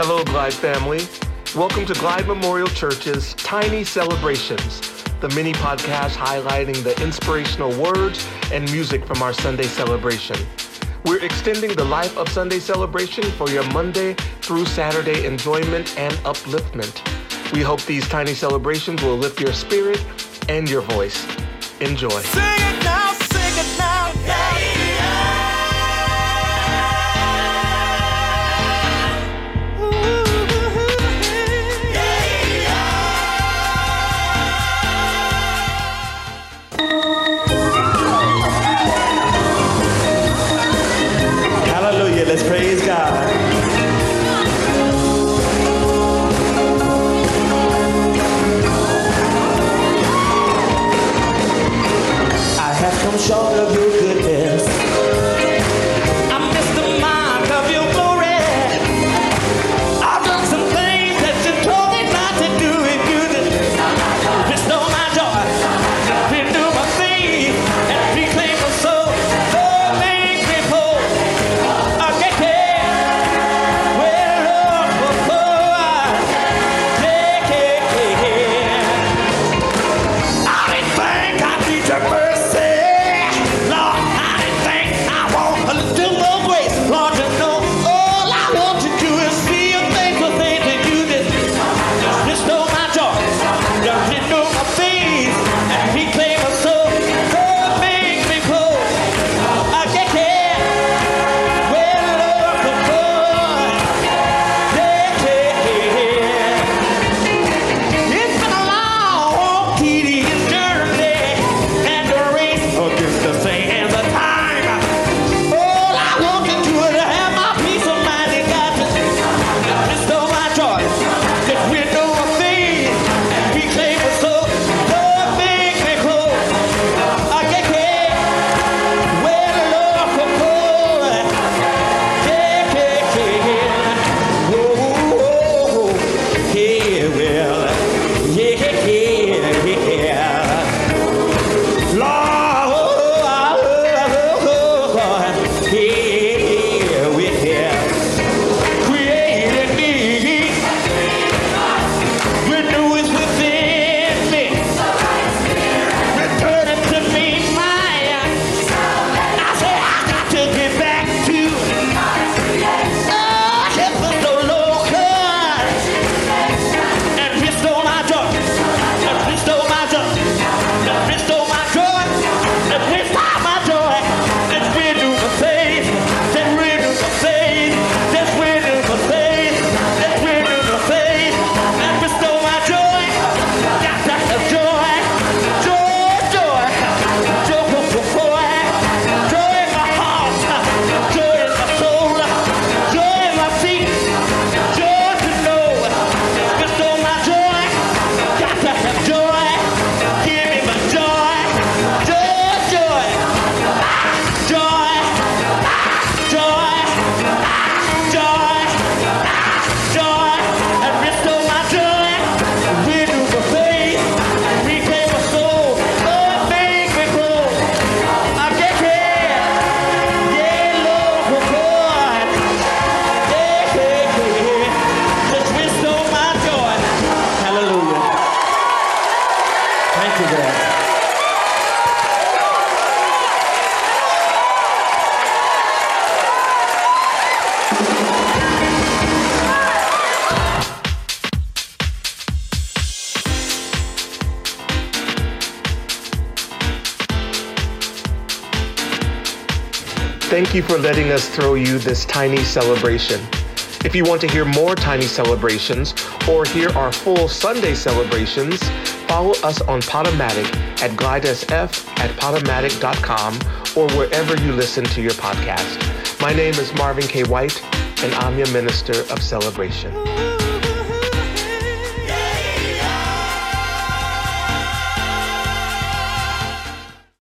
Hello, Glide family. Welcome to Glide Memorial Church's Tiny Celebrations, the mini podcast highlighting the inspirational words and music from our Sunday celebration. We're extending the life of Sunday celebration for your Monday through Saturday enjoyment and upliftment. We hope these tiny celebrations will lift your spirit and your voice. Enjoy. Sing it now, yeah, yeah. Hallelujah, let's praise God. I have come short of your goodness. I missed the mark of your glory. I've done some things that you told me not to do. If you just restore my joy, renew my faith, and reclaim my soul. Lord, make me whole. Thank you for letting us throw you this tiny celebration. If you want to hear more tiny celebrations or hear our full Sunday celebrations, follow us on Podomatic at glidesf@podomatic.com or wherever you listen to your podcast. My name is Marvin K. White, and I'm your Minister of Celebration.